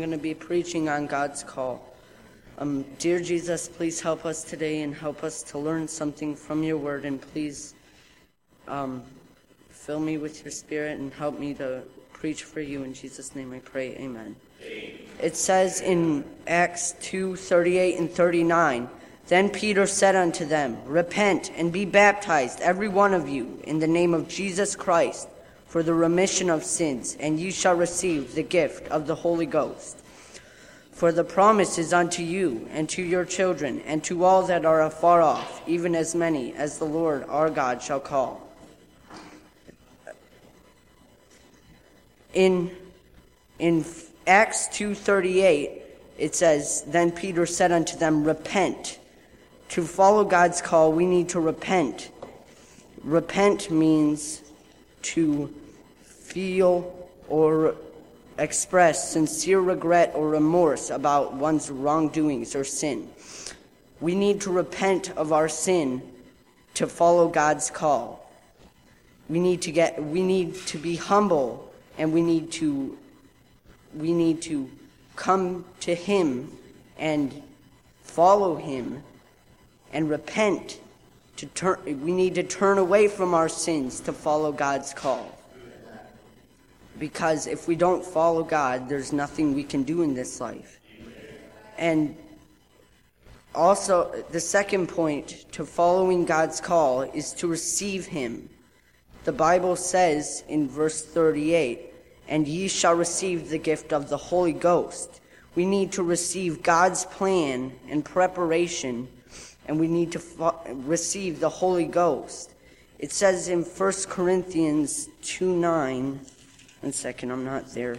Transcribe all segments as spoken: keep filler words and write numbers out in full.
going to be preaching on God's call. Um, dear Jesus, please help us today and help us to learn something from your word, and please um, fill me with your spirit and help me to preach for you. In Jesus' name I pray, amen. Amen. It says in Acts two thirty-eight and thirty-nine, Then Peter said unto them, Repent and be baptized, every one of you, in the name of Jesus Christ, for the remission of sins, and ye shall receive the gift of the Holy Ghost. For the promise is unto you, and to your children, and to all that are afar off, even as many as the Lord our God shall call. In, in Acts two thirty-eight, it says, Then Peter said unto them, Repent. To follow God's call, we need to repent. Repent means to feel or express sincere regret or remorse about one's wrongdoings or sin. We need to repent of our sin to follow God's call. We need to get we need to be humble, and we need to we need to come to him and follow him and repent. To turn we need to turn away from our sins to follow God's call. Because if we don't follow God, there's nothing we can do in this life. And also, the second point to following God's call is to receive him. The Bible says in verse thirty-eight, And ye shall receive the gift of the Holy Ghost. We need to receive God's plan and preparation, and we need to fo- receive the Holy Ghost. It says in First Corinthians two nine, one second, I'm not there.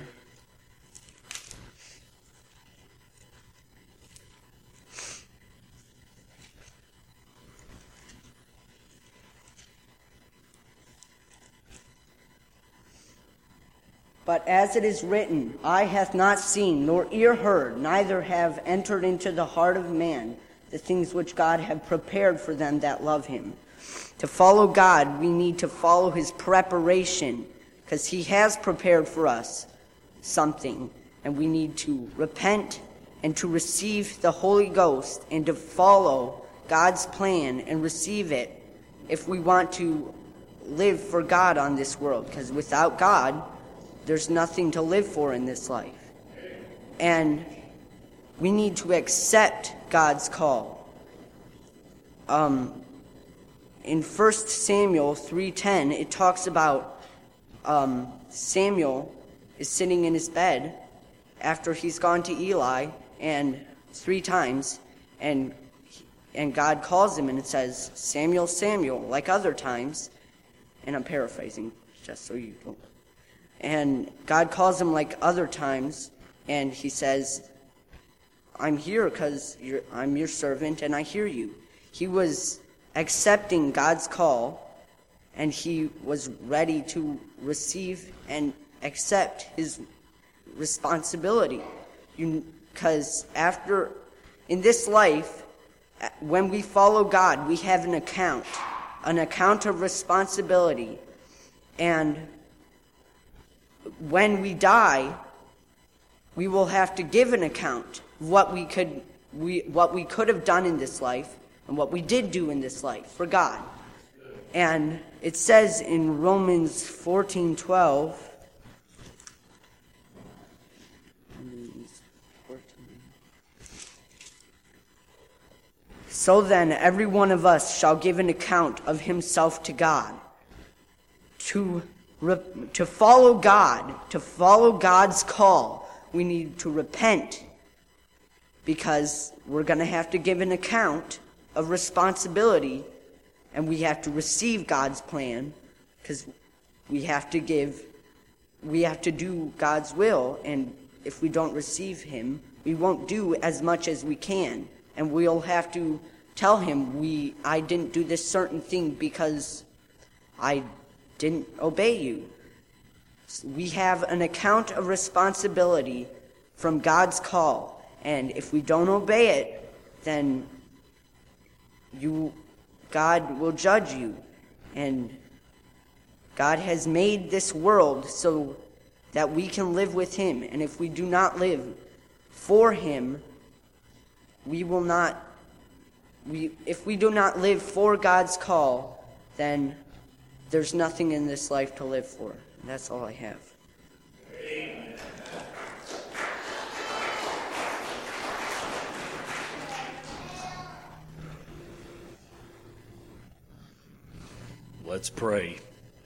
But as it is written, Eye hath not seen, nor ear heard, neither have entered into the heart of man the things which God hath prepared for them that love him. To follow God, we need to follow his preparation, because he has prepared for us something, and we need to repent and to receive the Holy Ghost and to follow God's plan and receive it if we want to live for God on this world, because without God, there's nothing to live for in this life. And we need to accept God's call. Um, in First Samuel three ten, it talks about Um, Samuel is sitting in his bed after he's gone to Eli and three times, and and God calls him, and it says, Samuel, Samuel, like other times, and I'm paraphrasing just so you don't. And God calls him like other times, and he says, I'm here because I'm your servant and I hear you. He was accepting God's call, and he was ready to receive and accept his responsibility. Because after, in this life, when we follow God, we have an account, an account of responsibility. And when we die, we will have to give an account of what we could, we, what we could have done in this life and what we did do in this life for God. And it says in Romans fourteen twelve, So then every one of us shall give an account of himself to God. To, to follow God, to follow God's call, we need to repent, because we're going to have to give an account of responsibility. And we have to receive God's plan, because we have to give, we have to do God's will. And if we don't receive him, we won't do as much as we can. And we'll have to tell him, we, I didn't do this certain thing because I didn't obey you. We have an account of responsibility from God's call. And if we don't obey it, then you... God will judge you, and God has made this world so that we can live with him. And if we do not live for him, we will not, we, if we do not live for God's call, then there's nothing in this life to live for. And that's all I have. Amen. Let's pray.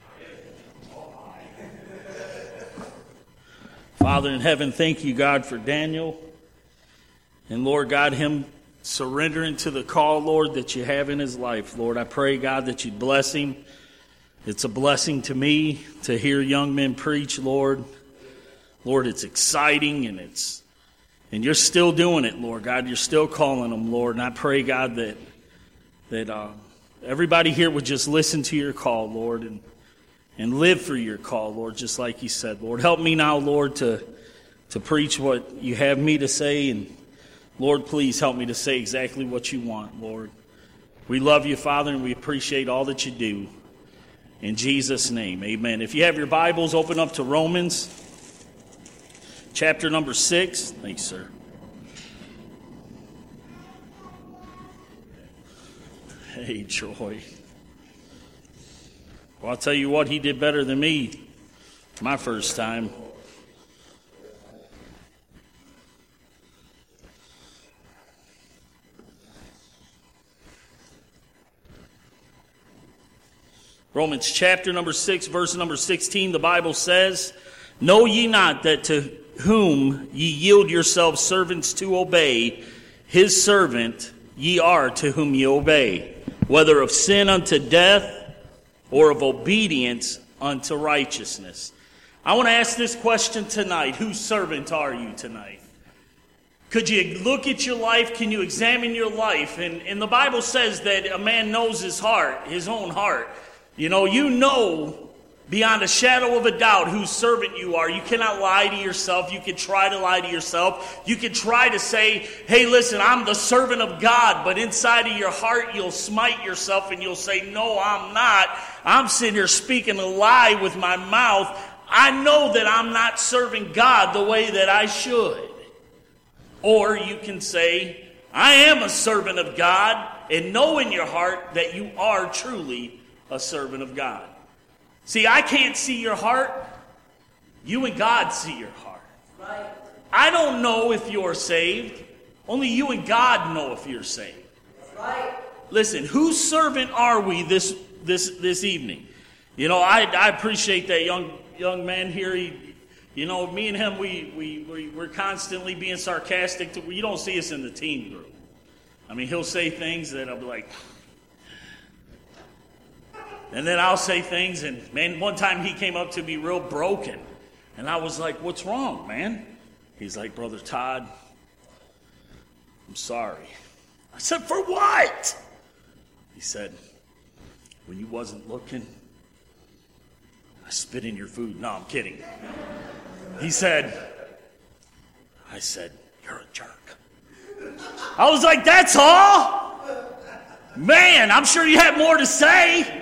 Father in heaven, thank you, God, for Daniel. And Lord God, him surrendering to the call, Lord, that you have in his life. Lord, I pray, God, that you'd bless him. It's a blessing to me to hear young men preach, Lord. Lord, it's exciting, and it's and you're still doing it, Lord God. You're still calling them, Lord. And I pray, God, that that uh, everybody here would just listen to your call, Lord, and and live for your call, Lord, just like you said. Lord, help me now, Lord, to to preach what you have me to say, and Lord, please help me to say exactly what you want, Lord. We love you, Father, and we appreciate all that you do. In Jesus' name, amen. If you have your Bibles, open up to Romans, chapter number six. Thanks, sir. Hey, Troy. Well, I'll tell you what, he did better than me my first time. Romans chapter number six, verse number sixteen, the Bible says, "Know ye not that to whom ye yield yourselves servants to obey, his servant ye are to whom ye obey, whether of sin unto death or of obedience unto righteousness." I want to ask this question tonight. Whose servant are you tonight? Could you look at your life? Can you examine your life? And, and the Bible says that a man knows his heart, his own heart. You know, you know beyond a shadow of a doubt whose servant you are. You cannot lie to yourself. You can try to lie to yourself. You can try to say, hey, listen, I'm the servant of God. But inside of your heart, you'll smite yourself and you'll say, no, I'm not. I'm sitting here speaking a lie with my mouth. I know that I'm not serving God the way that I should. Or you can say, I am a servant of God, and know in your heart that you are truly a servant of God. See, I can't see your heart. You and God see your heart. Right. I don't know if you're saved. Only you and God know if you're saved. Right. Listen, whose servant are we this this this evening? You know, I I appreciate that young young man here. He, you know, me and him, we we we we're constantly being sarcastic. To, you don't see us in the teen group. I mean, he'll say things that I'll be like. And then I'll say things, and man, one time he came up to me real broken. And I was like, what's wrong, man? He's like, Brother Todd, I'm sorry. I said, for what? He said, when you wasn't looking, I spit in your food. No, I'm kidding. He said, I said, you're a jerk. I was like, that's all? Man, I'm sure you had more to say.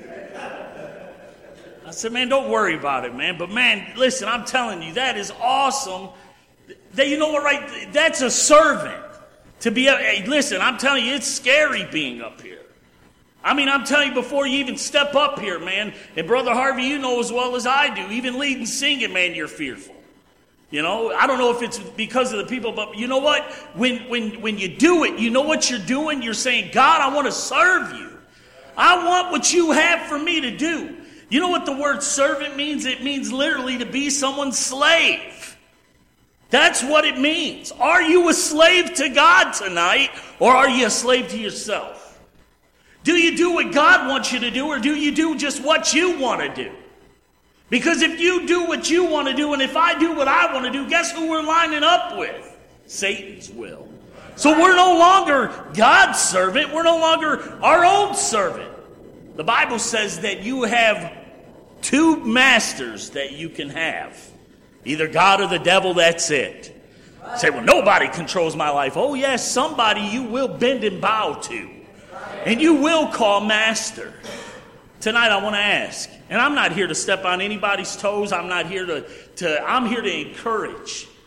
I said, man, don't worry about it, man. But, man, listen, I'm telling you, that is awesome. That, you know what, right? That's a servant. To be, hey, listen, I'm telling you, it's scary being up here. I mean, I'm telling you, before you even step up here, man, and Brother Harvey, you know as well as I do, even leading singing, man, you're fearful. You know, I don't know if it's because of the people, but you know what? When, when, when you do it, you know what you're doing? You're saying, God, I want to serve you. I want what you have for me to do. You know what the word servant means? It means literally to be someone's slave. That's what it means. Are you a slave to God tonight, or are you a slave to yourself? Do you do what God wants you to do, or do you do just what you want to do? Because if you do what you want to do, and if I do what I want to do, guess who we're lining up with? Satan's will. So we're no longer God's servant. We're no longer our own servant. The Bible says that you have two masters that you can have. Either God or the devil, that's it. You say, well, nobody controls my life. Oh, yes, somebody you will bend and bow to. And you will call master. Tonight I want to ask, and I'm not here to step on anybody's toes. I'm not here to, to I'm here to encourage.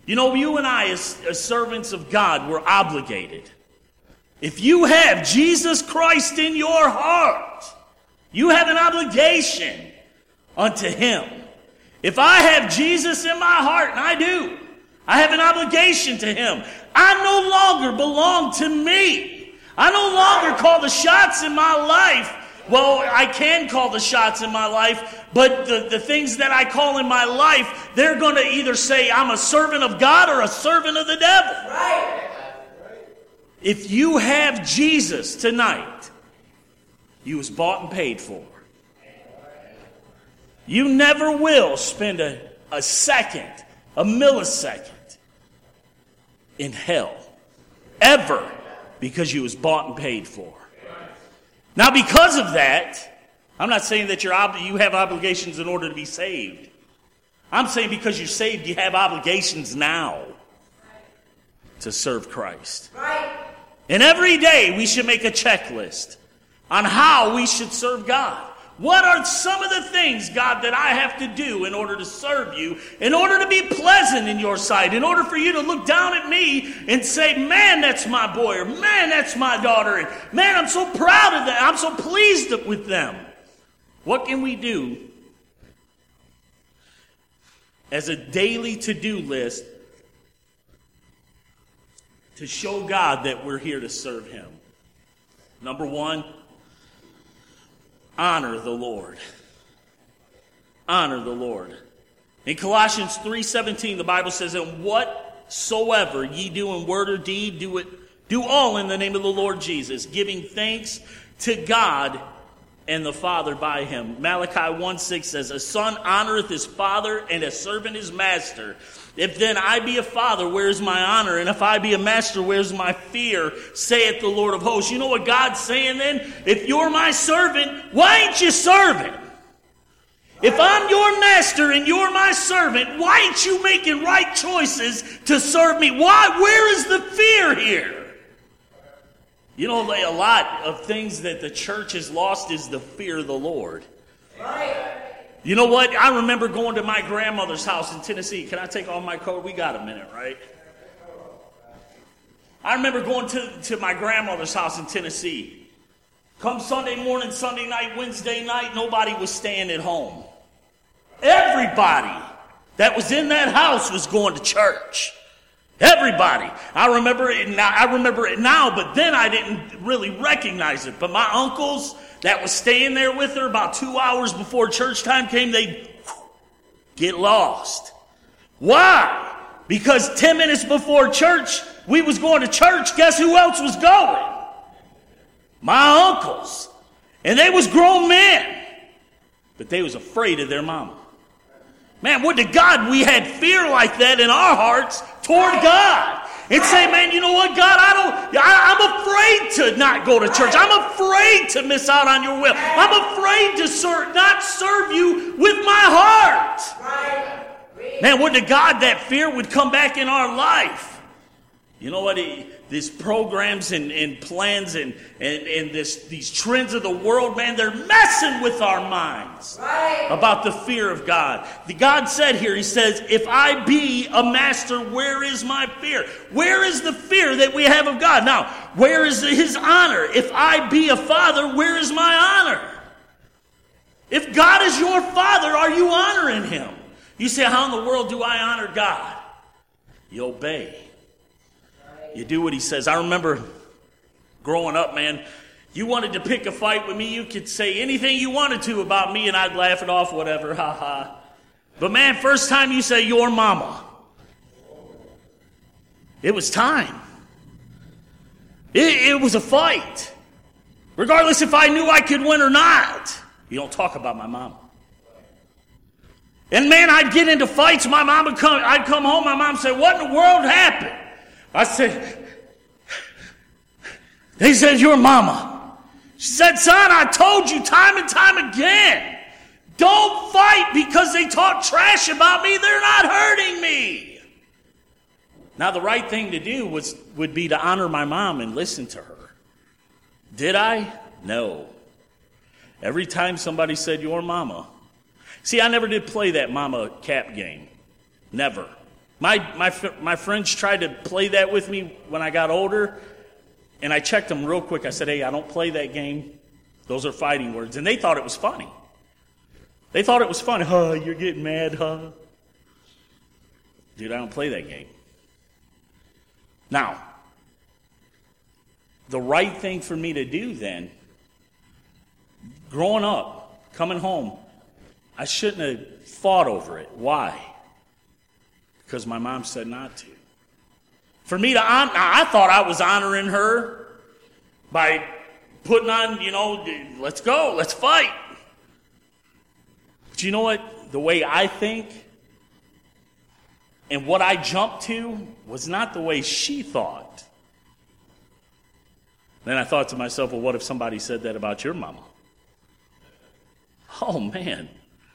You know, you and I, as, as servants of God, we're obligated. If you have Jesus Christ in your heart, you have an obligation unto him. If I have Jesus in my heart, and I do, I have an obligation to him. I no longer belong to me. I no longer call the shots in my life. Well, I can call the shots in my life, but the, the things that I call in my life, they're going to either say I'm a servant of God or a servant of the devil. Right. If you have Jesus tonight, you was bought and paid for. You never will spend a, a second, a millisecond in hell. Ever. Because you was bought and paid for. Now because of that, I'm not saying that you're ob- you have obligations in order to be saved. I'm saying because you're saved, you have obligations now to serve Christ. Right. And every day we should make a checklist on how we should serve God. What are some of the things, God, that I have to do in order to serve you, in order to be pleasant in your sight, in order for you to look down at me and say, man, that's my boy, or man, that's my daughter, and man, I'm so proud of them, I'm so pleased with them. What can we do as a daily to-do list to show God that we're here to serve him? Number one, honor the Lord. Honor the Lord. In Colossians three seventeen, the Bible says, and whatsoever ye do in word or deed, do it, do all in the name of the Lord Jesus, giving thanks to God and the Father by him. Malachi one six says, a son honoreth his father, and a servant his master. If then I be a father, where is my honor? And if I be a master, where is my fear? Saith the Lord of hosts. You know what God's saying then? If you're my servant, why ain't you serving? If I'm your master and you're my servant, why ain't you making right choices to serve me? Why? Where is the fear here? You know, a lot of things that the church has lost is the fear of the Lord. Right. You know what? I remember going to my grandmother's house in Tennessee. Can I take off my coat? We got a minute, right? I remember going to, to my grandmother's house in Tennessee. Come Sunday morning, Sunday night, Wednesday night, nobody was staying at home. Everybody that was in that house was going to church. Everybody. I remember it now, I remember it now, but then I didn't really recognize it. But my uncles that was staying there with her about two hours before church time came, they'd get lost. Why? Because ten minutes before church, we was going to church. Guess who else was going? My uncles. And they was grown men. But they was afraid of their mama. Man, would to God we had fear like that in our hearts toward God. And say, man, you know what, God, I don't, I, I'm afraid to not go to church. I'm afraid to miss out on your will. I'm afraid to serve, not serve you with my heart. Man, would to God that fear would come back in our life. You know what? It, these programs and, and plans and, and, and this, these trends of the world, man, they're messing with our minds right. about the fear of God. The God said here, he says, if I be a master, where is my fear? Where is the fear that we have of God? Now, where is his honor? If I be a father, where is my honor? If God is your father, are you honoring him? You say, how in the world do I honor God? You obey. You do what he says. I remember growing up, man, you wanted to pick a fight with me, you could say anything you wanted to about me and I'd laugh it off, whatever, ha ha. But man, first time you say your mama, it was time. It, it was a fight. Regardless if I knew I could win or not. You don't talk about my mama. And man, I'd get into fights, my mom would come, I'd come home, my mom would say, what in the world happened? I said, they said, your mama. She said, son, I told you time and time again, don't fight because they talk trash about me. They're not hurting me. Now, the right thing to do was would be to honor my mom and listen to her. Did I? No. Every time somebody said, your mama. See, I never did play that mama cap game. Never. My, my, my friends tried to play that with me when I got older, and I checked them real quick. I said, hey, I don't play that game. Those are fighting words. And they thought it was funny. They thought it was funny. Huh, you're getting mad, huh? Dude, I don't play that game. Now, the right thing for me to do then, growing up, coming home, I shouldn't have fought over it. Why? Because my mom said not to. For me to honor, I thought I was honoring her by putting on, you know, let's go, let's fight. But you know what? The way I think and what I jumped to was not the way she thought. Then I thought to myself, well, what if somebody said that about your mama? Oh, man.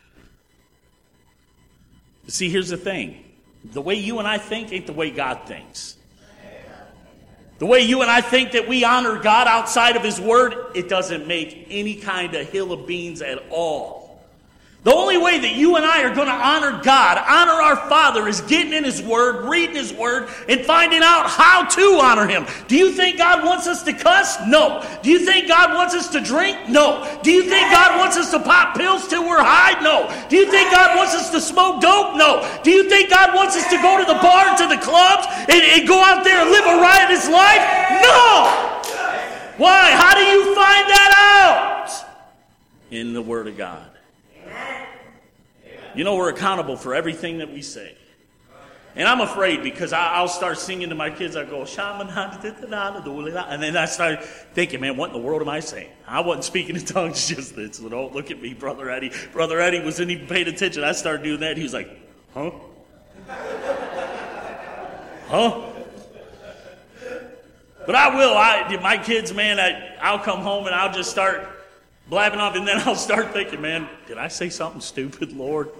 But see, here's the thing. The way you and I think ain't the way God thinks. The way you and I think that we honor God outside of His Word, it doesn't make any kind of hill of beans at all. The only way that you and I are going to honor God, honor our Father, is getting in His Word, reading His Word, and finding out how to honor Him. Do you think God wants us to cuss? No. Do you think God wants us to drink? No. Do you think God wants us to pop pills till we're high? No. Do you think God wants us to smoke dope? No. Do you think God wants us to go to the bar and to the clubs and, and go out there and live a riotous life? No. Why? How do you find that out? In the Word of God. You know, we're accountable for everything that we say. And I'm afraid because I, I'll start singing to my kids. I go, and then I start thinking, man, what in the world am I saying? I wasn't speaking in tongues just then, so don't look at me, Brother Eddie. Brother Eddie wasn't even paying attention. I started doing that. He was like, huh? Huh? But I will. I, my kids, man, I, I'll come home and I'll just start blabbing off, and then I'll start thinking, man, did I say something stupid, Lord?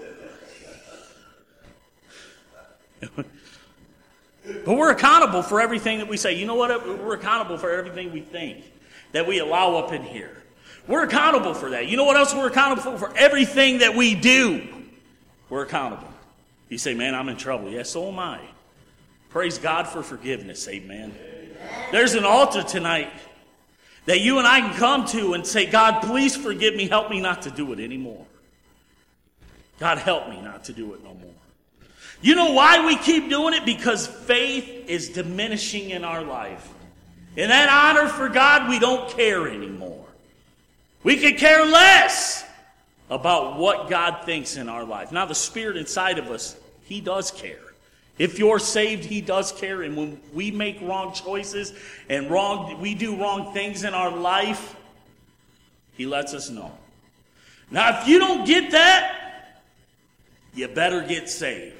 But we're accountable for everything that we say. You know what? We're accountable for everything we think that we allow up in here. We're accountable for that. You know what else we're accountable for? For everything that we do. We're accountable. You say, man, I'm in trouble. Yes, so am I. Praise God for forgiveness. Amen. There's an altar tonight that you and I can come to and say, God, please forgive me. Help me not to do it anymore. God, help me not to do it no more. You know why we keep doing it? Because faith is diminishing in our life. In that honor for God, we don't care anymore. We could care less about what God thinks in our life. Now, the Spirit inside of us, He does care. If you're saved, He does care. And when we make wrong choices and wrong, we do wrong things in our life, He lets us know. Now, if you don't get that, you better get saved.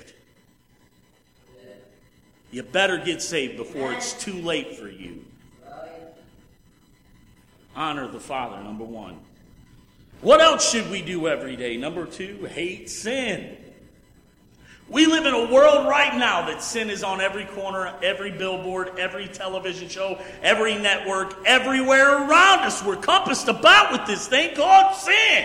You better get saved before it's too late for you. Honor the Father, number one. What else should we do every day? Number two, hate sin. We live in a world right now that sin is on every corner, every billboard, every television show, every network, everywhere around us. We're compassed about with this thing called sin.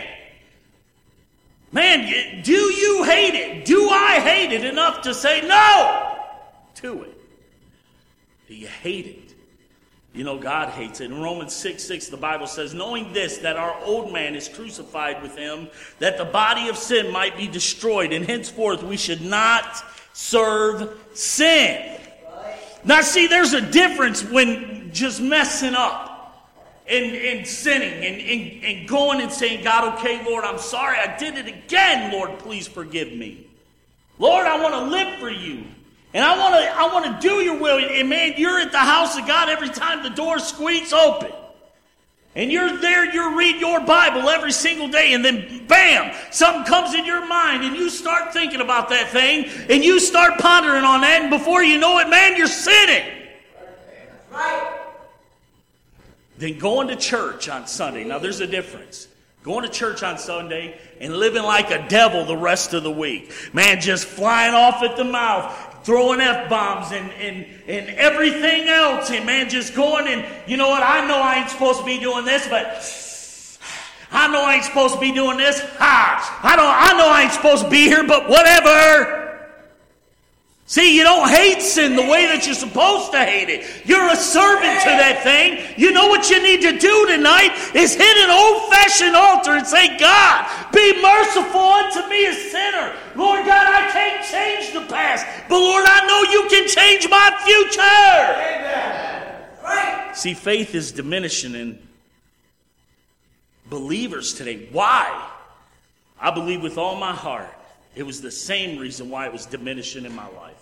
Man, do you hate it? Do I hate it enough to say no to it? Do you hate it? You know, God hates it. In Romans six six, the Bible says, knowing this, that our old man is crucified with Him, that the body of sin might be destroyed, and henceforth we should not serve sin. Now, see, there's a difference when just messing up and, and sinning and, and, and going and saying, God, okay, Lord, I'm sorry. I did it again. Lord, please forgive me. Lord, I want to live for you. And I want to I want to do your will. And man, you're at the house of God every time the door squeaks open. And you're there, you read your Bible every single day, and then bam, something comes in your mind, and you start thinking about that thing, and you start pondering on that, and before you know it, man, you're sinning. Right. Then going to church on Sunday. Now, there's a difference. Going to church on Sunday and living like a devil the rest of the week. Man, just flying off at the mouth, throwing F-bombs and, and, and everything else. And man, just going and, you know what, I know I ain't supposed to be doing this, but I know I ain't supposed to be doing this. Ha! I don't, I know I ain't supposed to be here, but whatever. See, you don't hate sin the way that you're supposed to hate it. You're a servant to that thing. You know what you need to do tonight is hit an old-fashioned altar and say, God, be merciful unto me a sinner. Lord God, I can't change the past, but Lord, I know you can change my future. Amen. Right. See, faith is diminishing in believers today. Why? I believe with all my heart it was the same reason why it was diminishing in my life.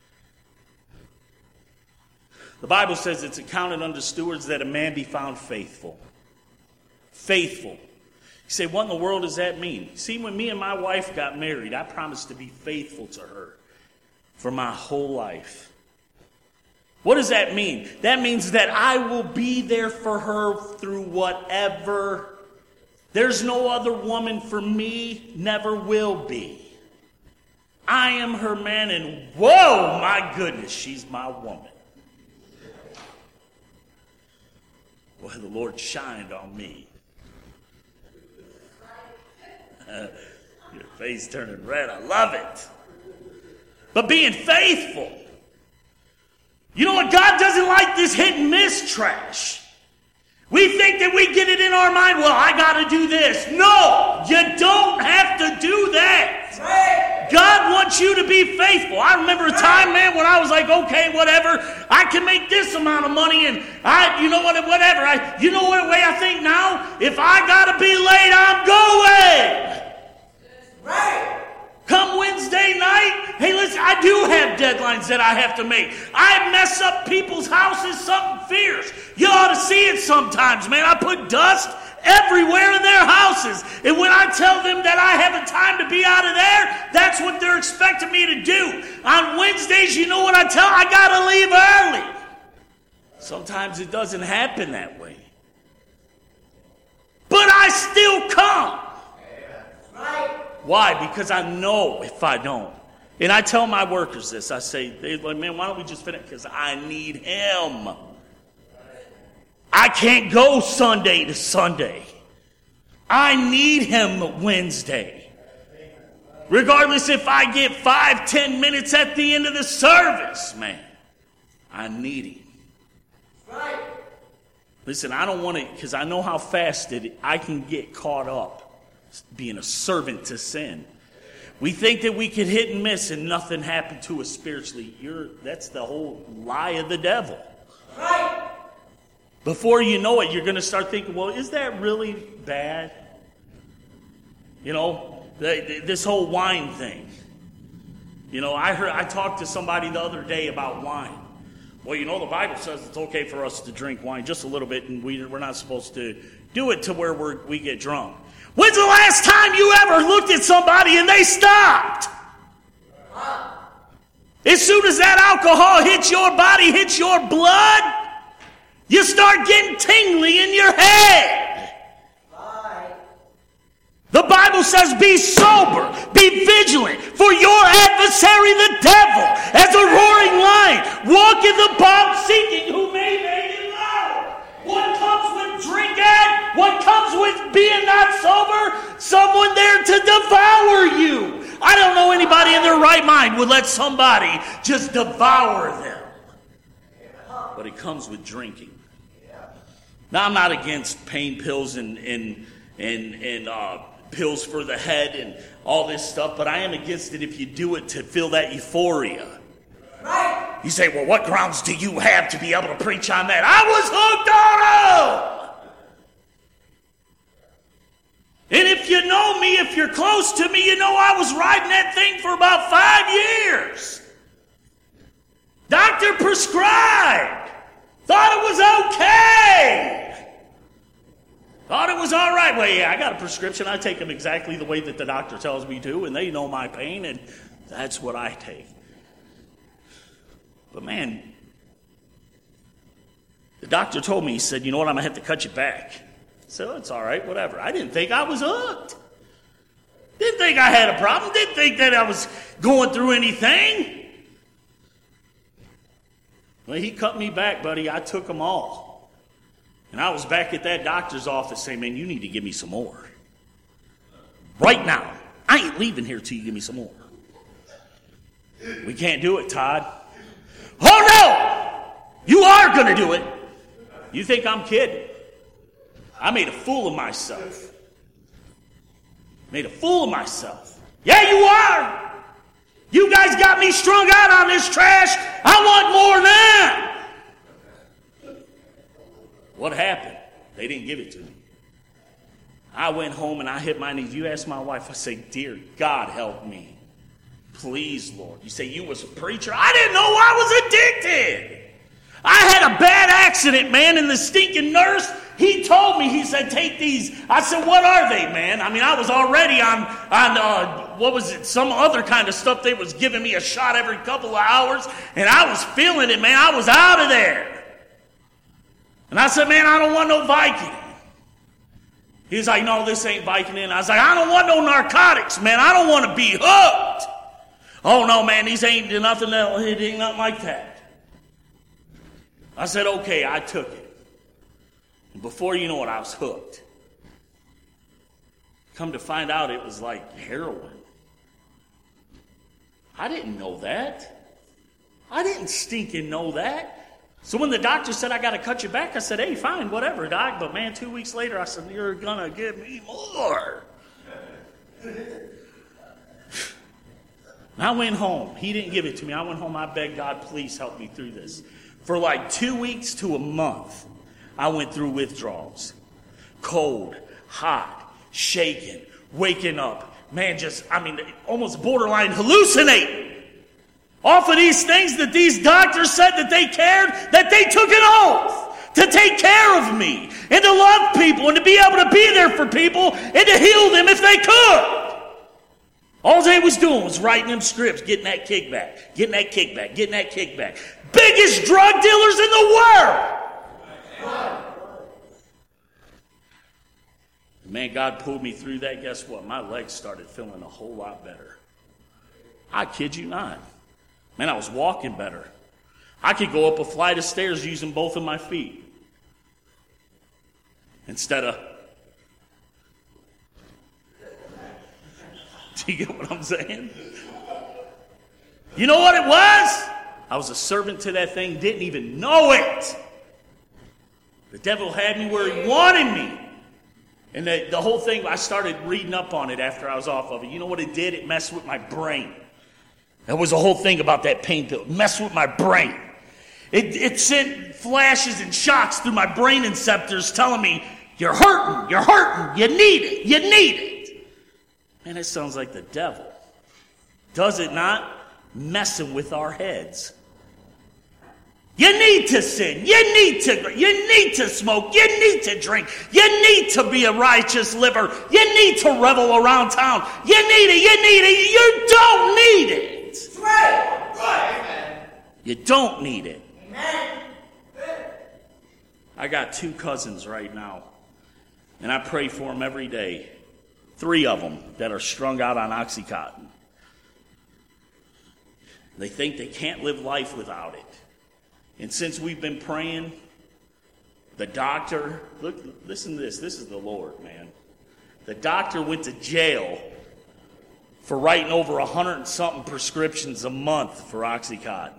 The Bible says it's accounted unto stewards that a man be found faithful. Faithful. You say, what in the world does that mean? See, when me and my wife got married, I promised to be faithful to her for my whole life. What does that mean? That means that I will be there for her through whatever. There's no other woman for me, never will be. I am her man, and whoa, my goodness, she's my woman. Well, the Lord shined on me. Uh, your face turning red, I love it. But being faithful. You know what? God doesn't like this hit and miss trash. We think that we get it in our mind, well, I got to do this. No, you don't have to do that. God wants you to be faithful. I remember a time, man, when I was like, okay, whatever, I can make this amount of money, and I, you know what, whatever. I, you know what way I think now? If I got to be late, I'm going. Right. Come Wednesday night, hey, listen, I do have deadlines that I have to make. I mess up people's houses, something fierce. You ought to see it sometimes, man. I put dust everywhere in their houses. And when I tell them that I have a time to be out of there, that's what they're expecting me to do. On Wednesdays, you know what I tell them? I got to leave early. Sometimes it doesn't happen that way. But I still come. Right. Why? Because I know if I don't. And I tell my workers this. I say, they're like, man, why don't we just finish? Because I need him. I can't go Sunday to Sunday. I need him Wednesday. Regardless if I get five, ten minutes at the end of the service, man. I need him. Right. Listen, I don't want to, because I know how fast it, I can get caught up being a servant to sin. We think that we can hit and miss and nothing happened to us spiritually. You're, that's the whole lie of the devil. Right. Before you know it, you're going to start thinking, well, is that really bad? You know, the, the, this whole wine thing. You know, I heard I talked to somebody the other day about wine. Well, you know, the Bible says it's okay for us to drink wine just a little bit, and we, we're not supposed to do it to where we're, we get drunk. When's the last time you ever looked at somebody and they stopped? As soon as that alcohol hits your body, hits your blood, you start getting tingly in your head. The Bible says, be sober, be vigilant, for your adversary, the devil, as a roaring lion, walketh about seeking who may be devoured. What comes with drinking? What comes with being not sober? Someone there to devour you. I don't know anybody in their right mind would let somebody just devour them. But it comes with drinking. Now, I'm not against pain pills and and and and uh, pills for the head and all this stuff, but I am against it if you do it to feel that euphoria. Right. You say, well, what grounds do you have to be able to preach on that? I was hooked on them. And if you know me, if you're close to me, you know I was riding that thing for about five years. Doctor prescribed. Thought it was okay. Thought it was all right. Well, yeah, I got a prescription. I take them exactly the way that the doctor tells me to, and they know my pain, and that's what I take. But man, the doctor told me, he said, you know what, I'm going to have to cut you back. So it's all right, whatever. I didn't think I was hooked. Didn't think I had a problem. Didn't think that I was going through anything. Well, he cut me back, buddy. I took them all. And I was back at that doctor's office saying, man, you need to give me some more. Right now. I ain't leaving here till you give me some more. We can't do it, Todd. Oh, no! You are going to do it. You think I'm kidding? I made a fool of myself. Made a fool of myself. Yeah, you are. You guys got me strung out on this trash. I want more now. What happened? They didn't give it to me. I went home and I hit my knees. You ask my wife, I say, dear God, help me. Please, Lord. You say you was a preacher? I didn't know I was addicted. I had a bad accident, man, and the stinking nurse, he told me, he said, take these. I said, what are they, man? I mean, I was already on, on uh, what was it, some other kind of stuff. They was giving me a shot every couple of hours, and I was feeling it, man. I was out of there. And I said, man, I don't want no Vicodin. He was like, no, this ain't Vicodin. I was like, I don't want no narcotics, man. I don't want to be hooked. Oh, no, man, these ain't nothing, it ain't nothing like that. I said, okay, I took it. And before you know it, I was hooked. Come to find out it was like heroin. I didn't know that. I didn't stinking know that. So when the doctor said, I got to cut you back, I said, hey, fine, whatever, doc. But man, two weeks later, I said, you're going to give me more. I went home. He didn't give it to me. I went home. I begged God, please help me through this. For like two weeks to a month, I went through withdrawals. Cold, hot, shaking, waking up. Man, just, I mean, almost borderline hallucinating. Off of these things that these doctors said that they cared, that they took an oath to take care of me and to love people and to be able to be there for people and to heal them if they could. All they was doing was writing them scripts, getting that kickback, getting that kickback, getting that kickback. Biggest drug dealers in the world. Man, God pulled me through that. Guess what? My legs started feeling a whole lot better. I kid you not. Man, I was walking better. I could go up a flight of stairs using both of my feet. Instead of... Do you get what I'm saying? You know what it was? I was a servant to that thing, didn't even know it. The devil had me where he wanted me. And the, the whole thing, I started reading up on it after I was off of it. You know what it did? It messed with my brain. That was the whole thing about that pain pill. It messed with my brain. It, it sent flashes and shocks through my brain receptors telling me, you're hurting, you're hurting, you need it, you need it. Man, that sounds like the devil. Does it not? Messing with our heads. You need to sin. You need to, you need to smoke. You need to drink. You need to be a righteous liver. You need to revel around town. You need it. You need it. You don't need it. That's right. Right. Amen. You don't need it. Amen. I got two cousins right now, and I pray for them every day. Three of them that are strung out on Oxycontin. They think they can't live life without it. And since we've been praying, the doctor, look, listen to this. This is the Lord, man. The doctor went to jail for writing over a hundred and something prescriptions a month for Oxycontin.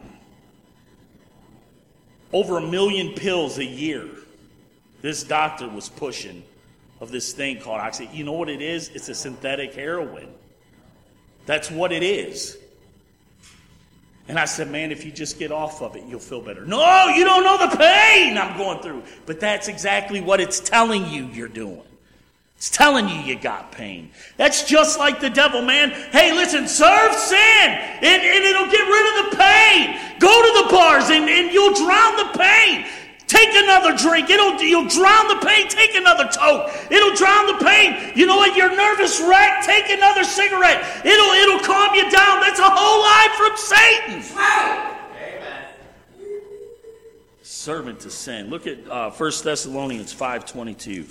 Over a million pills a year. This doctor was pushing of this thing called Oxy. You know what it is? It's a synthetic heroin. That's what it is. And I said, man, if you just get off of it, you'll feel better. No, you don't know the pain I'm going through. But that's exactly what it's telling you you're doing. It's telling you you got pain. That's just like the devil, man. Hey, listen, serve sin, and, and it'll get rid of the pain. Go to the bars, and, and you'll drown the pain. Take another drink. It'll, you'll drown the pain. Take another toke. It'll drown the pain. You know what? You're nervous wreck. Take another cigarette. It'll, it'll calm you down. That's a whole lie from Satan. Right. Amen. Servant to sin. Look at uh, First Thessalonians five twenty-two.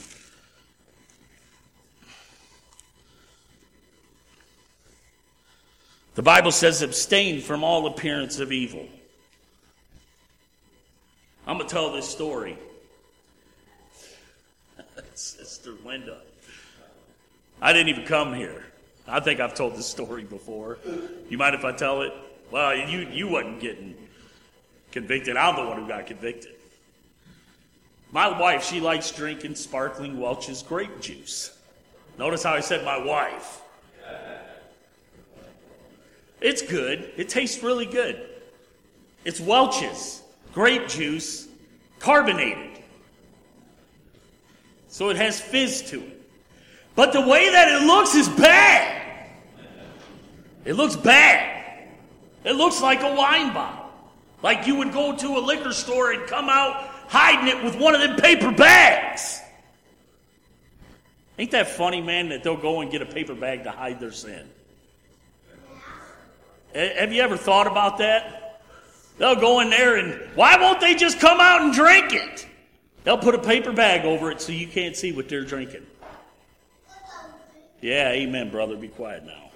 The Bible says, abstain from all appearance of evil. I'm going to tell this story. Sister Linda. I didn't even come here. I think I've told this story before. You mind if I tell it? Well, you, you wasn't getting convicted. I'm the one who got convicted. My wife, she likes drinking sparkling Welch's grape juice. Notice how I said my wife. It's good. It tastes really good. It's Welch's grape juice, carbonated. So it has fizz to it. But the way that it looks is bad. It looks bad. It looks like a wine bottle. Like you would go to a liquor store and come out hiding it with one of them paper bags. Ain't that funny, man, that they'll go and get a paper bag to hide their sin? Have you ever thought about that? They'll go in there and, why won't they just come out and drink it? They'll put a paper bag over it so you can't see what they're drinking. Yeah, amen, brother. Be quiet now.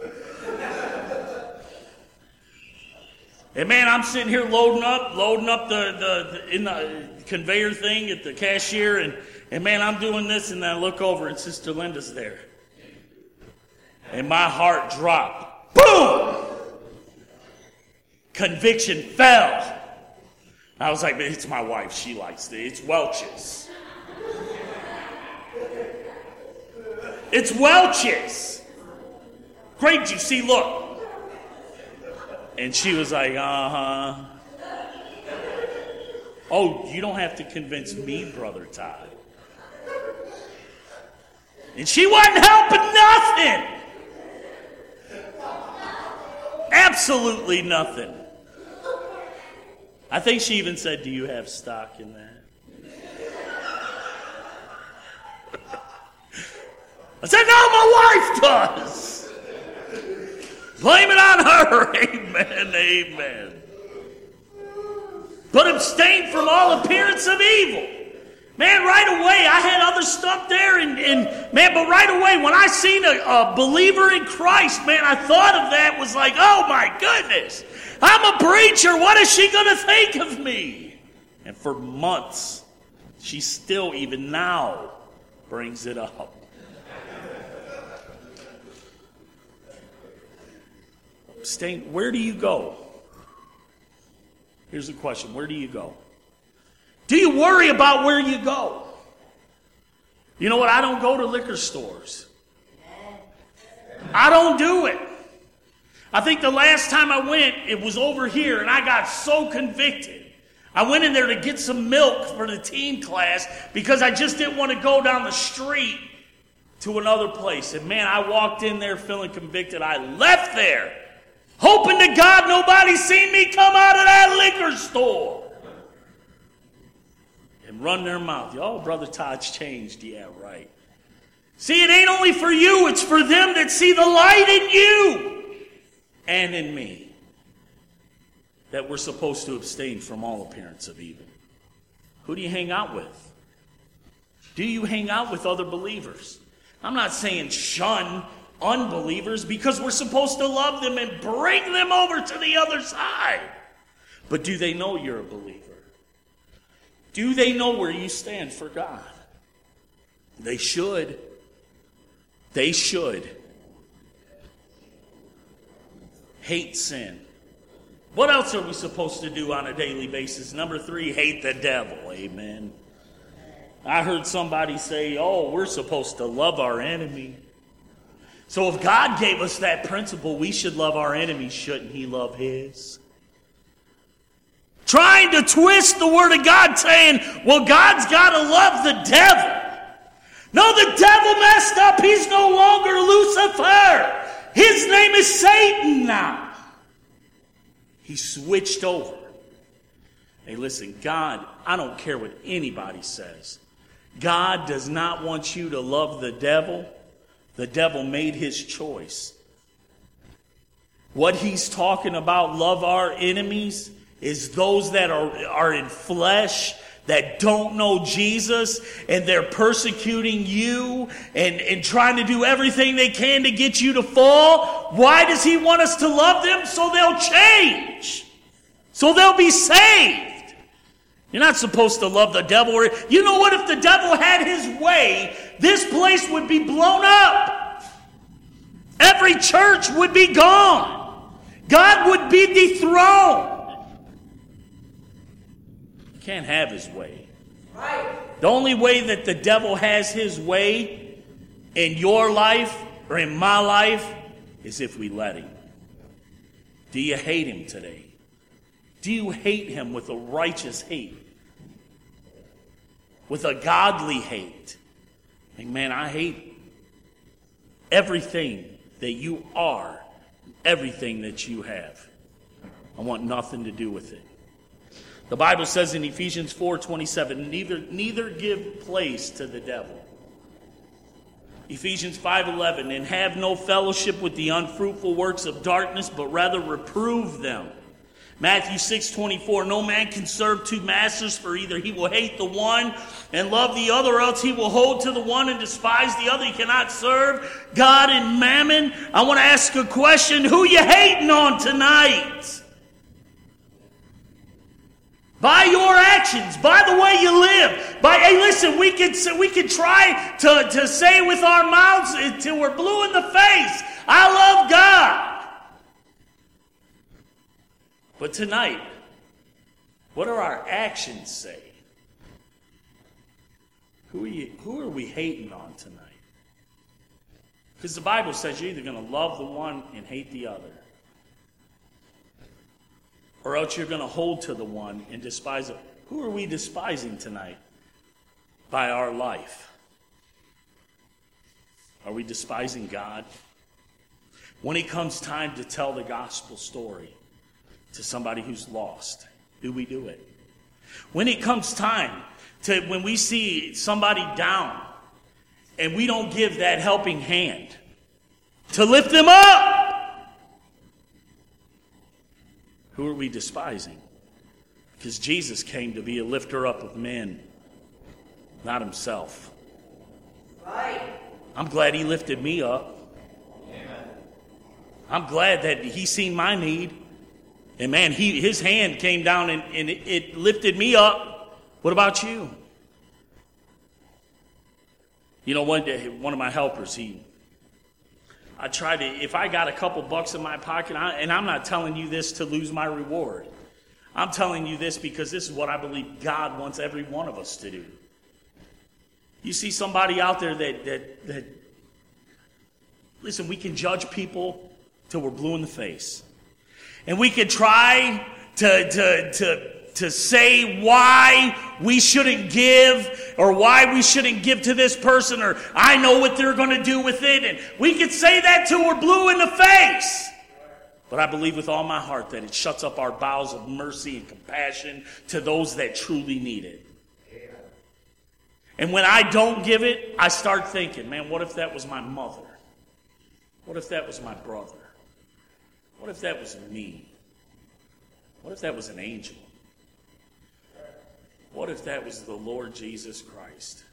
And man, I'm sitting here loading up, loading up the, the, the in the conveyor thing at the cashier, and, and man, I'm doing this, and I look over, and Sister Linda's there. And my heart dropped. Boom! Conviction fell. I was like, it's my wife. She likes it. It's Welch's. It's Welch's. Grape juice. See, look. And she was like, uh-huh. Oh, you don't have to convince me, Brother Todd. And she wasn't helping nothing. Absolutely nothing. I think she even said, do you have stock in that? I said, no, my wife does. Blame it on her. Amen, amen. But abstain from all appearance of evil. Man, right away, I had other stuff there, and, and man, but right away, when I seen a, a believer in Christ, man, I thought of that, was like, oh my goodness, I'm a preacher, what is she going to think of me? And for months, she still, even now, brings it up. Abstain, where do you go? Here's the question, where do you go? Do you worry about where you go? You know what? I don't go to liquor stores. I don't do it. I think the last time I went, it was over here, and I got so convicted. I went in there to get some milk for the teen class because I just didn't want to go down the street to another place. And man, I walked in there feeling convicted. I left there hoping to God nobody seen me come out of that liquor store. And run their mouth. Oh, Brother Todd's changed. Yeah, right. See, it ain't only for you, it's for them that see the light in you and in me. That we're supposed to abstain from all appearance of evil. Who do you hang out with? Do you hang out with other believers? I'm not saying shun unbelievers, because we're supposed to love them and bring them over to the other side. But do they know you're a believer? Do they know where you stand for God? They should. They should. Hate sin. What else are we supposed to do on a daily basis? Number three, hate the devil. Amen. I heard somebody say, oh, we're supposed to love our enemy. So if God gave us that principle, we should love our enemies. Shouldn't he love his? Trying to twist the word of God, saying, well, God's got to love the devil. No, the devil messed up. He's no longer Lucifer. His name is Satan now. He switched over. Hey, listen, God, I don't care what anybody says. God does not want you to love the devil. The devil made his choice. What he's talking about, love our enemies, is those that are, are in flesh, that don't know Jesus, and they're persecuting you and, and trying to do everything they can to get you to fall. Why does he want us to love them? So they'll change. So they'll be saved. You're not supposed to love the devil. You know what? If the devil had his way, this place would be blown up. Every church would be gone. God would be dethroned. He can't have his way. Right. The only way that the devil has his way in your life or in my life is if we let him. Do you hate him today? Do you hate him with a righteous hate? With a godly hate? Like, man, I hate everything that you are, everything that you have. I want nothing to do with it. The Bible says in Ephesians four twenty-seven, neither, neither give place to the devil. Ephesians five eleven, and have no fellowship with the unfruitful works of darkness, but rather reprove them. Matthew six twenty-four, no man can serve two masters, for either he will hate the one and love the other, or else he will hold to the one and despise the other. He cannot serve God and mammon. I want to ask a question. Who you hating on tonight? By your actions, by the way you live. By, hey, listen, we could we could try to, to say with our mouths until we're blue in the face, I love God. But tonight, what do our actions say? Who are you, who are we hating on tonight? Because the Bible says you're either going to love the one and hate the other, or else you're going to hold to the one and despise it. Who are we despising tonight by our life? Are we despising God? When it comes time to tell the gospel story to somebody who's lost, do we do it? When it comes time to, when we see somebody down and we don't give that helping hand to lift them up, who are we despising? Because Jesus came to be a lifter up of men, not himself. Right. I'm glad he lifted me up. Amen. I'm glad that he seen my need. And man, he his hand came down and, and it, it lifted me up. What about you? You know, one day, one of my helpers, he, I tried to, if I got a couple bucks in my pocket, I, and I'm not telling you this to lose my reward. I'm telling you this because this is what I believe God wants every one of us to do. You see somebody out there that, that, that listen, we can judge people till we're blue in the face. And we can try to, to, to, to say why we shouldn't give or why we shouldn't give to this person, or I know what they're going to do with it. And we can say that till we're blue in the face. But I believe with all my heart that it shuts up our bowels of mercy and compassion to those that truly need it. And when I don't give it, I start thinking, man, what if that was my mother? What if that was my brother? What if that was me? What if that was an angel? What if that was the Lord Jesus Christ?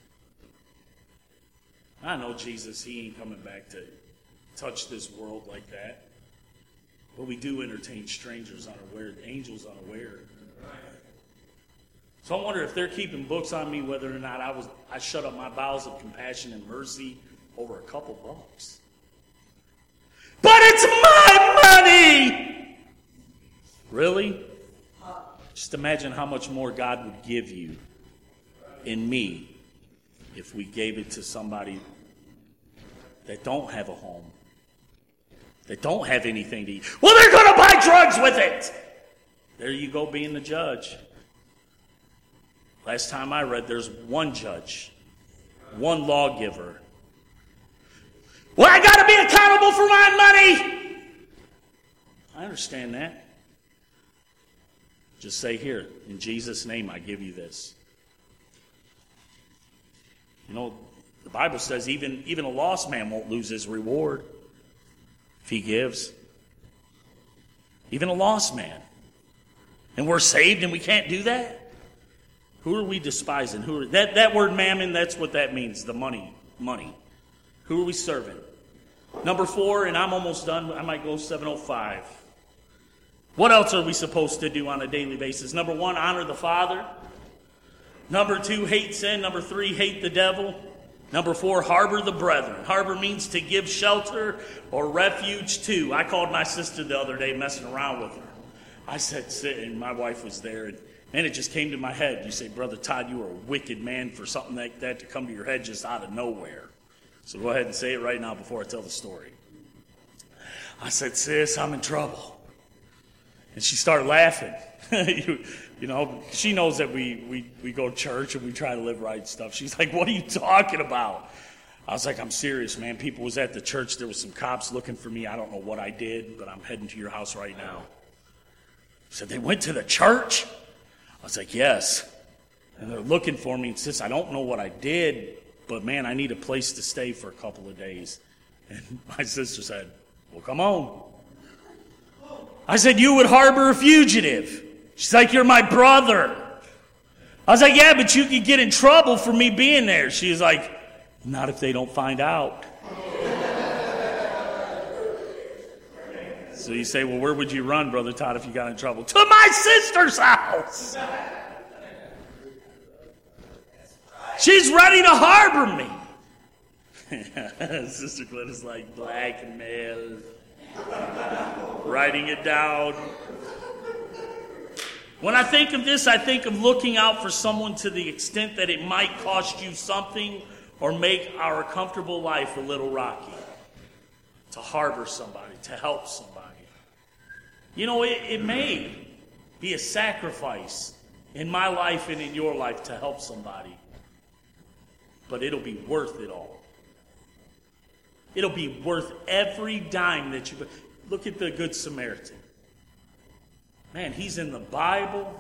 I know Jesus, he ain't coming back to touch this world like that. But we do entertain strangers unaware, angels unaware. So I wonder if they're keeping books on me whether or not I was I shut up my bowels of compassion and mercy over a couple bucks. But it's my money! Really? Just imagine how much more God would give you in me if we gave it to somebody that don't have a home, that don't have anything to eat. Well, they're going to buy drugs with it! There you go, being the judge. Last time I read, there's one judge, one lawgiver. Well, I got to be accountable for my money. I understand that. Just say here, in Jesus' name, I give you this. You know, the Bible says even, even a lost man won't lose his reward if he gives. Even a lost man. And we're saved and we can't do that? Who are we despising? Who are, that, that word mammon, that's what that means, the money. Money. Who are we serving? Number four, and I'm almost done. I might go seven oh five. What else are we supposed to do on a daily basis? Number one, honor the Father. Number two, hate sin. Number three, hate the devil. Number four, harbor the brethren. Harbor means to give shelter or refuge to. I called my sister the other day messing around with her. I said, sit, and my wife was there, and man, it just came to my head. You say, Brother Todd, you are a wicked man for something like that to come to your head just out of nowhere. So go ahead and say it right now before I tell the story. I said, sis, I'm in trouble. And she started laughing. you, you know, she knows that we, we, we go to church and we try to live right and stuff. She's like, what are you talking about? I was like, I'm serious, man. People was at the church. There was some cops looking for me. I don't know what I did, but I'm heading to your house right now. She said, they went to the church? I was like, yes. And they're looking for me. And sis, I don't know what I did, but man, I need a place to stay for a couple of days. And my sister said, well, come on. I said, you would harbor a fugitive. She's like, you're my brother. I was like, yeah, but you could get in trouble for me being there. She's like, not if they don't find out. So you say, well, where would you run, Brother Todd, if you got in trouble? To my sister's house. She's ready to harbor me. Sister Glenda's like, blackmail. Writing it down. When I think of this, I think of looking out for someone to the extent that it might cost you something or make our comfortable life a little rocky. To harbor somebody, to help somebody. You know, it, it may be a sacrifice in my life and in your life to help somebody, but it'll be worth it all. It'll be worth every dime that you... Look at the Good Samaritan. Man, he's in the Bible,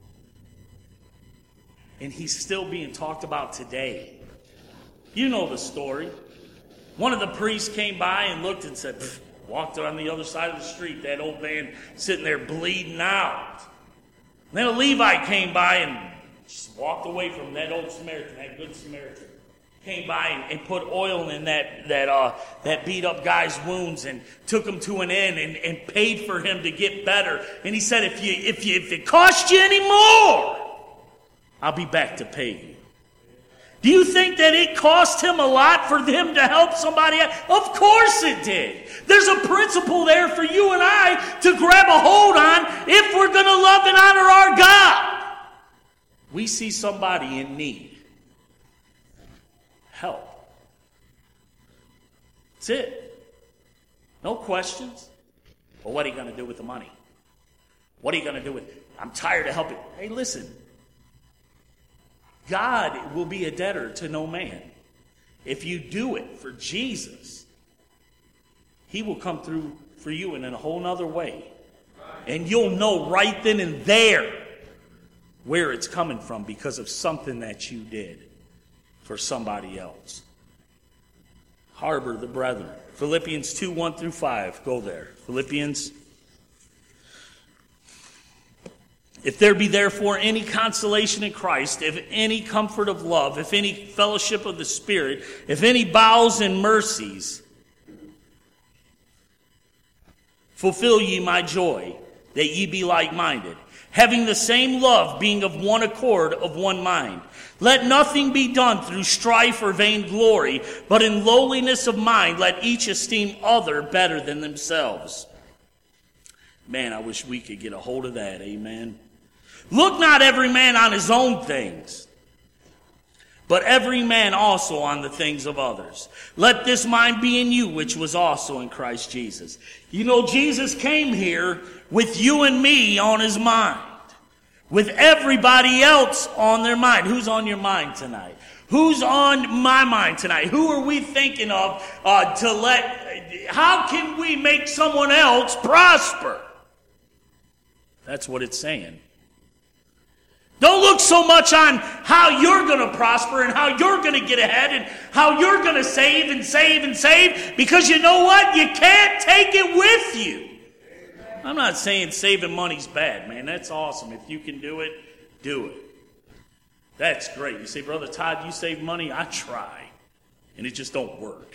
and he's still being talked about today. You know the story. One of the priests came by and looked and said, walked on the other side of the street, that old man sitting there bleeding out. And then a Levite came by and just walked away from that old Samaritan, that Good Samaritan. Came by and, and put oil in that that uh, that beat up guy's wounds and took him to an inn and, and paid for him to get better. And he said, if you if you if it costs you any more, I'll be back to pay you. Do you think that it cost him a lot for them to help somebody else? Of course it did. There's a principle there for you and I to grab a hold on if we're going to love and honor our God. We see somebody in need. Help. That's it. No questions. Well, what are you going to do with the money? What are you going to do with it? I'm tired of helping. Hey, listen. God will be a debtor to no man. If you do it for Jesus, he will come through for you in a whole nother way. And you'll know right then and there where it's coming from because of something that you did for somebody else. Harbor the brethren. Philippians two, one through five. Go there. Philippians. If there be therefore any consolation in Christ, if any comfort of love, if any fellowship of the Spirit, if any bowels and mercies, fulfill ye my joy, that ye be like-minded, having the same love, being of one accord, of one mind. Let nothing be done through strife or vainglory, but in lowliness of mind let each esteem other better than themselves. Man, I wish we could get a hold of that, amen. Look not every man on his own things, but every man also on the things of others. Let this mind be in you, which was also in Christ Jesus. You know, Jesus came here with you and me on his mind, with everybody else on their mind. Who's on your mind tonight? Who's on my mind tonight? Who are we thinking of uh, to let, how can we make someone else prosper? That's what it's saying. Don't look so much on how you're going to prosper and how you're going to get ahead and how you're going to save and save and save, because you know what? You can't take it with you. I'm not saying saving money's bad, man. That's awesome. If you can do it, do it. That's great. You say, Brother Todd, you save money? I try, and it just don't work.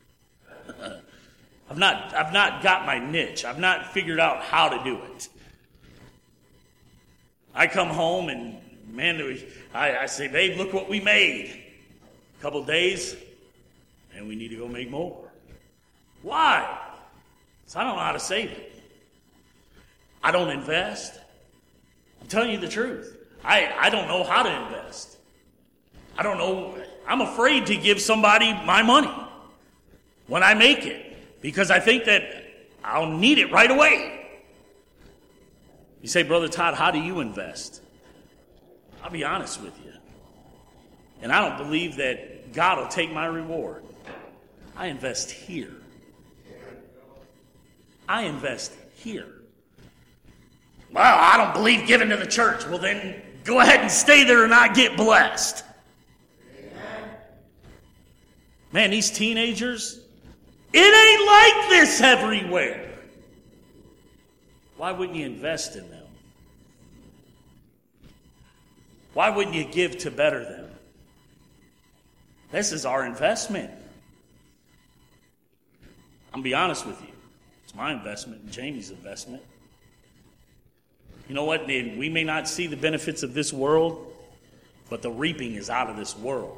I've not, I've not got my niche. I've not figured out how to do it. I come home and, man, I, I say, babe, look what we made. couple of days, and we need to go make more. Why? Because I don't know how to save it. I don't invest. I'm telling you the truth. I, I don't know how to invest. I don't know. I'm afraid to give somebody my money when I make it because I think that I'll need it right away. You say, Brother Todd, how do you invest? I'll be honest with you. And I don't believe that God will take my reward. I invest here. I invest here. Well, I don't believe giving to the church. Well, then go ahead and stay there and not get blessed. Man, these teenagers, it ain't like this everywhere. Why wouldn't you invest in them? Why wouldn't you give to better them? This is our investment. I'm going to be honest with you. It's my investment and Jamie's investment. You know what? We may not see the benefits of this world, but the reaping is out of this world.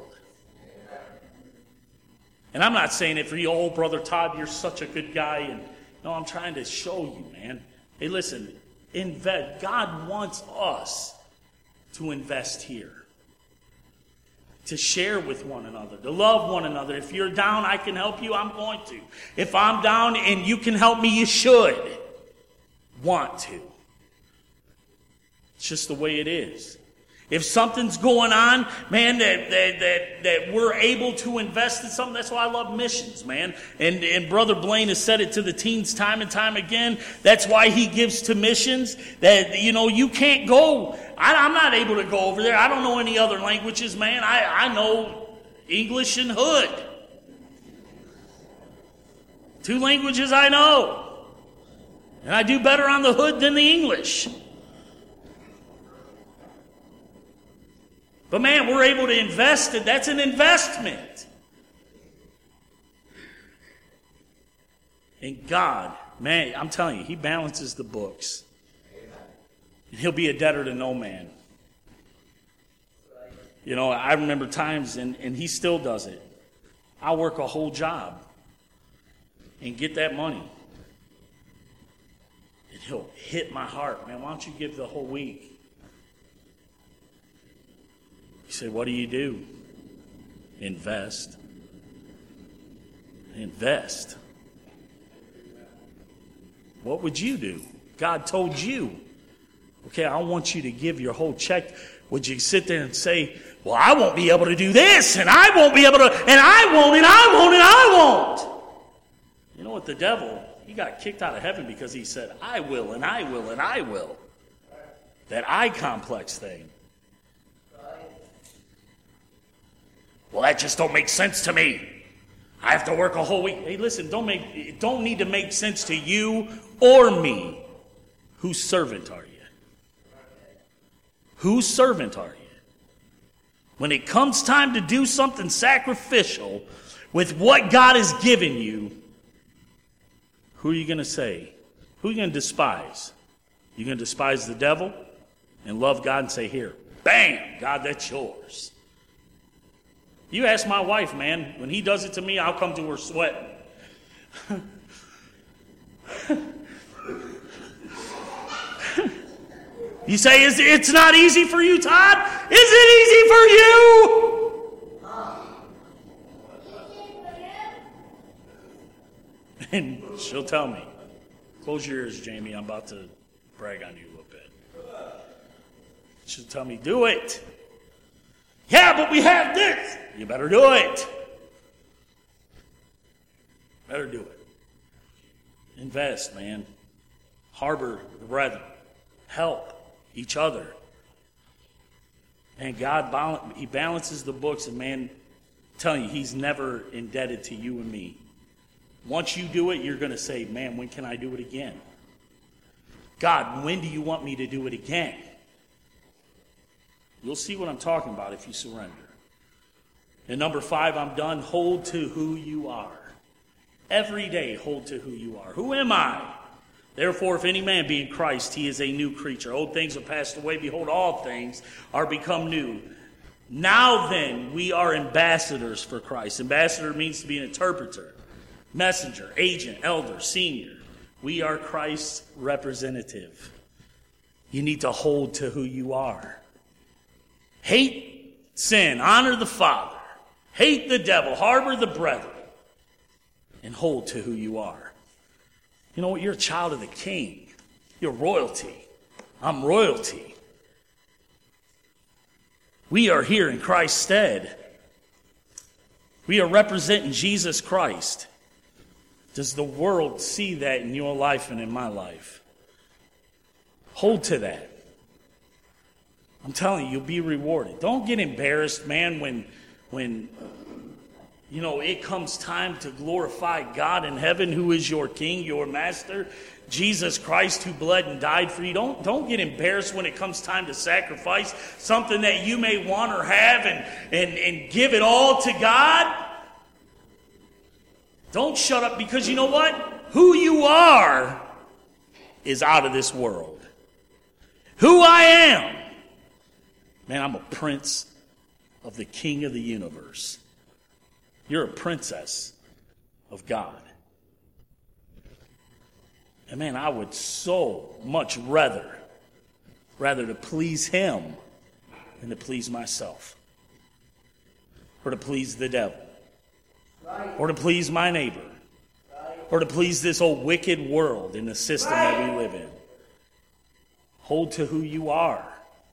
And I'm not saying it for you, oh, Brother Todd, you're such a good guy. And no, I'm trying to show you, man. Hey, listen, invest. God wants us to invest here, to share with one another, to love one another. If you're down, I can help you, I'm going to. If I'm down and you can help me, you should want to. It's just the way it is. If something's going on, man, that, that that that we're able to invest in something, that's why I love missions, man. And and Brother Blaine has said it to the teens time and time again. That's why he gives to missions. That, you know, you can't go. I, I'm not able to go over there. I don't know any other languages, man. I, I know English and Hood. Two languages I know. And I do better on the Hood than the English. But man, we're able to invest it. That's an investment. And God, man, I'm telling you, He balances the books. And He'll be a debtor to no man. You know, I remember times, and, and He still does it. I'll work a whole job and get that money. And He'll hit my heart. Man, why don't you give the whole week? You say, what do you do? Invest. Invest. What would you do? God told you, okay, I want you to give your whole check. Would you sit there and say, well, I won't be able to do this, and I won't be able to, and I won't, and I won't, and I won't. You know what? The devil, he got kicked out of heaven because he said, I will, and I will, and I will. That I complex thing. Well, that just don't make sense to me. I have to work a whole week. Hey, listen, don't make it don't need to make sense to you or me. Whose servant are you? Whose servant are you? When it comes time to do something sacrificial with what God has given you, who are you going to say? Who are you going to despise? You're going to despise the devil and love God and say, here, bam, God, that's yours. You ask my wife, man, when he does it to me, I'll come to her sweating. You say, Is it's not easy for you, Todd? Is it easy for you? And she'll tell me, close your ears, Jamie, I'm about to brag on you a little bit. She'll tell me, do it. Yeah, but we have this. You better do it. Better do it. Invest, man. Harbor the brethren. Help each other. And God, He balances the books, and man, I'm telling you, He's never indebted to you and me. Once you do it, you're going to say, man, when can I do it again? God, when do you want me to do it again? You'll see what I'm talking about if you surrender. And number five, I'm done. Hold to who you are. Every day, hold to who you are. Who am I? Therefore, if any man be in Christ, he is a new creature. Old things are passed away. Behold, all things are become new. Now then, we are ambassadors for Christ. Ambassador means to be an interpreter, messenger, agent, elder, senior. We are Christ's representative. You need to hold to who you are. Hate sin, honor the Father, hate the devil, harbor the brethren, and hold to who you are. You know what? You're a child of the King. You're royalty. I'm royalty. We are here in Christ's stead. We are representing Jesus Christ. Does the world see that in your life and in my life? Hold to that. I'm telling you, you'll be rewarded. Don't get embarrassed, man, when, when you know, it comes time to glorify God in heaven, who is your King, your Master, Jesus Christ, who bled and died for you. Don't, don't get embarrassed when it comes time to sacrifice something that you may want or have and, and, and give it all to God. Don't shut up, because you know what? Who you are is out of this world. Who I am, man, I'm a prince of the King of the universe. You're a princess of God. And man, I would so much rather, rather to please him than to please myself. Or to please the devil. Right. Or to please my neighbor. Right. Or to please this old wicked world and the system right. that we live in. Hold to who you are.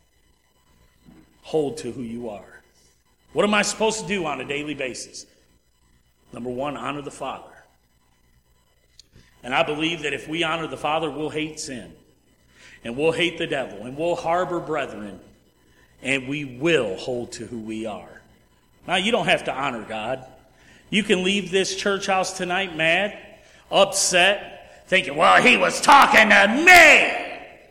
Hold to who you are. What am I supposed to do on a daily basis? Number one, honor the Father. And I believe that if we honor the Father, we'll hate sin. And we'll hate the devil. And we'll harbor brethren. And we will hold to who we are. Now, you don't have to honor God. You can leave this church house tonight mad, upset, thinking, well, he was talking to me.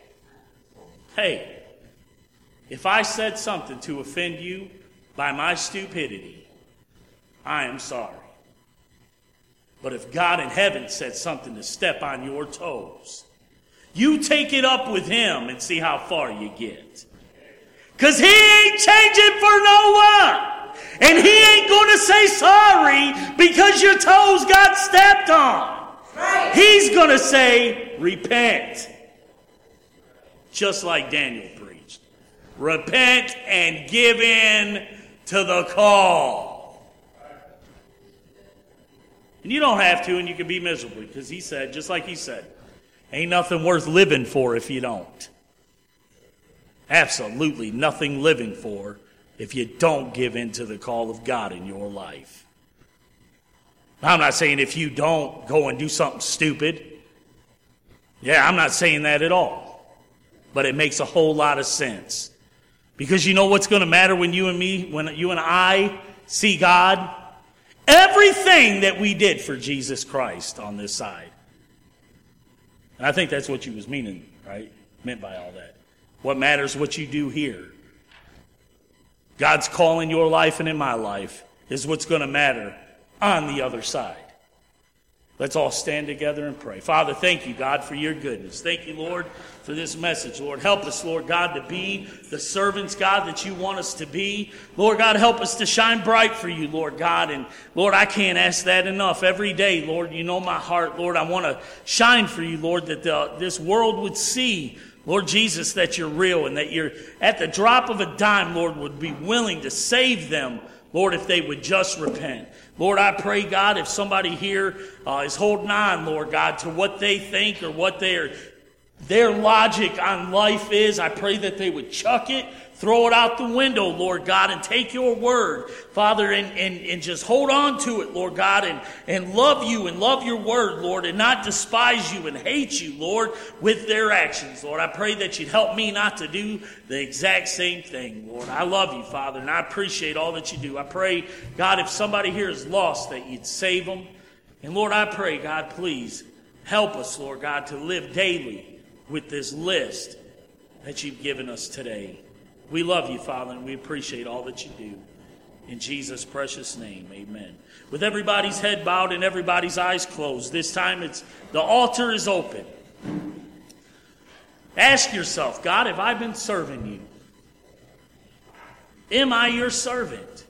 Hey, if I said something to offend you by my stupidity, I am sorry. But if God in heaven said something to step on your toes, you take it up with him and see how far you get. Because he ain't changing for no one. And he ain't going to say sorry because your toes got stepped on. Right. He's going to say, repent. Just like Daniel preached. Repent and give in to the call. And you don't have to, and you can be miserable, because he said, just like he said, ain't nothing worth living for if you don't. Absolutely nothing living for if you don't give in to the call of God in your life. Now, I'm not saying if you don't go and do something stupid. Yeah, I'm not saying that at all. But it makes a whole lot of sense. Because you know what's going to matter when you and me, when you and I see God? Everything that we did for Jesus Christ on this side. And I think that's what you was meaning, right? Meant by all that. What matters what you do here. God's call in your life and in my life is what's going to matter on the other side. Let's all stand together and pray. Father, thank you, God, for your goodness. Thank you, Lord, for this message. Lord, help us, Lord God, to be the servants, God, that you want us to be. Lord God, help us to shine bright for you, Lord God. And Lord, I can't ask that enough. Every day, Lord, you know my heart, Lord. I want to shine for you, Lord, that the, this world would see, Lord Jesus, that you're real and that you're at the drop of a dime, Lord, would be willing to save them, Lord, if they would just repent. Lord, I pray, God, if somebody here uh, is holding on, Lord God, to what they think or what their, their logic on life is, I pray that they would chuck it, throw it out the window, Lord God, and take your word, Father, and, and, and just hold on to it, Lord God, and, and love you and love your word, Lord, and not despise you and hate you, Lord, with their actions, Lord. I pray that you'd help me not to do the exact same thing, Lord. I love you, Father, and I appreciate all that you do. I pray, God, if somebody here is lost, that you'd save them. And Lord, I pray, God, please help us, Lord God, to live daily with this list that you've given us today. We love you, Father, and we appreciate all that you do. In Jesus' precious name, amen. With everybody's head bowed and everybody's eyes closed, this time it's the altar is open. Ask yourself, God, have I been serving you? Am I your servant?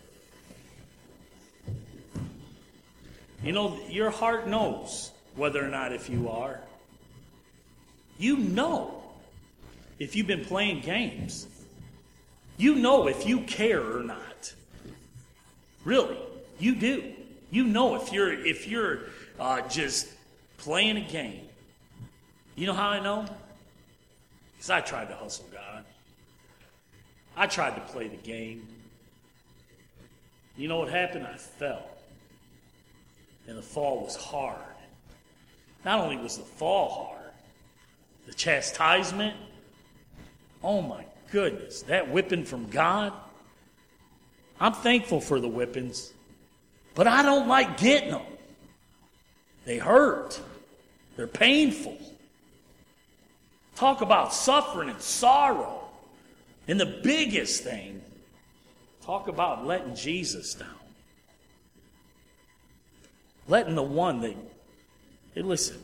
You know, your heart knows whether or not if you are. You know if you've been playing games. You know if you care or not. Really, you do. You know if you're if you're uh, just playing a game. You know how I know? Because I tried to hustle God. I tried to play the game. You know what happened? I fell. And the fall was hard. Not only was the fall hard, the chastisement, oh my goodness, that whipping from God. I'm thankful for the whippings, but I don't like getting them. They hurt. They're painful. Talk about suffering and sorrow. And the biggest thing, talk about letting Jesus down. Letting the one that, hey, listen,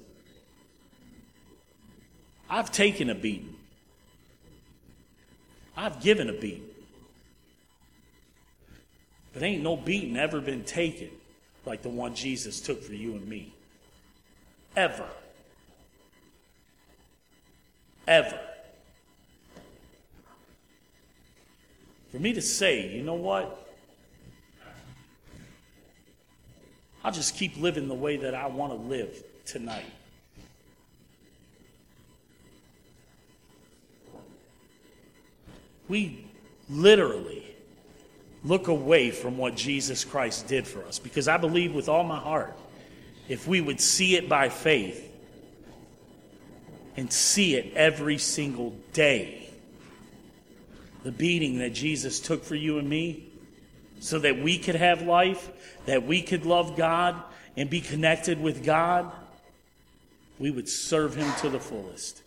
I've taken a beating. I've given a beating. But ain't no beating ever been taken like the one Jesus took for you and me. Ever. Ever. For me to say, you know what? I'll just keep living the way that I want to live tonight. We literally look away from what Jesus Christ did for us. Because I believe with all my heart, if we would see it by faith and see it every single day, the beating that Jesus took for you and me, so that we could have life, that we could love God and be connected with God, we would serve him to the fullest.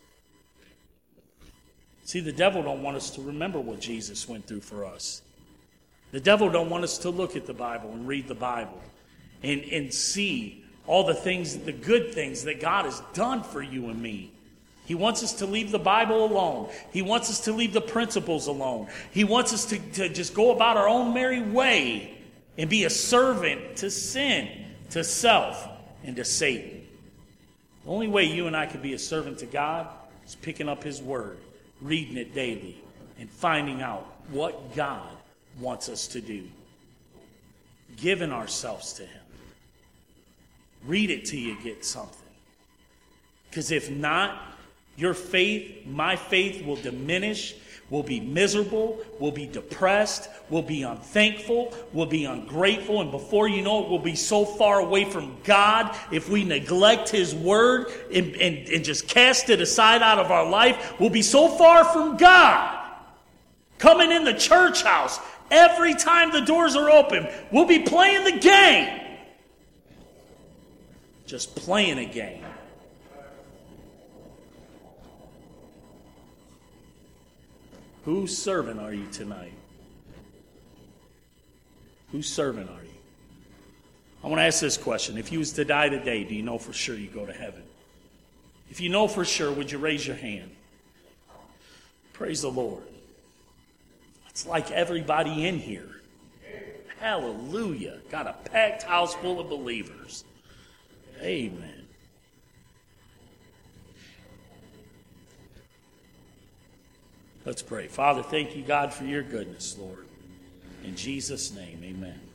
See, the devil don't want us to remember what Jesus went through for us. The devil don't want us to look at the Bible and read the Bible and, and see all the things, the good things that God has done for you and me. He wants us to leave the Bible alone. He wants us to leave the principles alone. He wants us to, to just go about our own merry way and be a servant to sin, to self, and to Satan. The only way you and I can be a servant to God is picking up his word, reading it daily, and finding out what God wants us to do. Giving ourselves to him. Read it till you get something. Because if not, your faith, my faith will diminish, will be miserable, will be depressed, will be unthankful, will be ungrateful, and before you know it, we'll be so far away from God if we neglect his word and, and, and just cast it aside out of our life. We'll be so far from God. Coming in the church house, every time the doors are open, we'll be playing the game. Just playing a game. Whose servant are you tonight? Whose servant are you? I want to ask this question. If you was to die today, do you know for sure you go to heaven? If you know for sure, would you raise your hand? Praise the Lord. It's like everybody in here. Hallelujah. Got a packed house full of believers. Amen. Let's pray. Father, thank you, God, for your goodness, Lord. In Jesus' name, amen.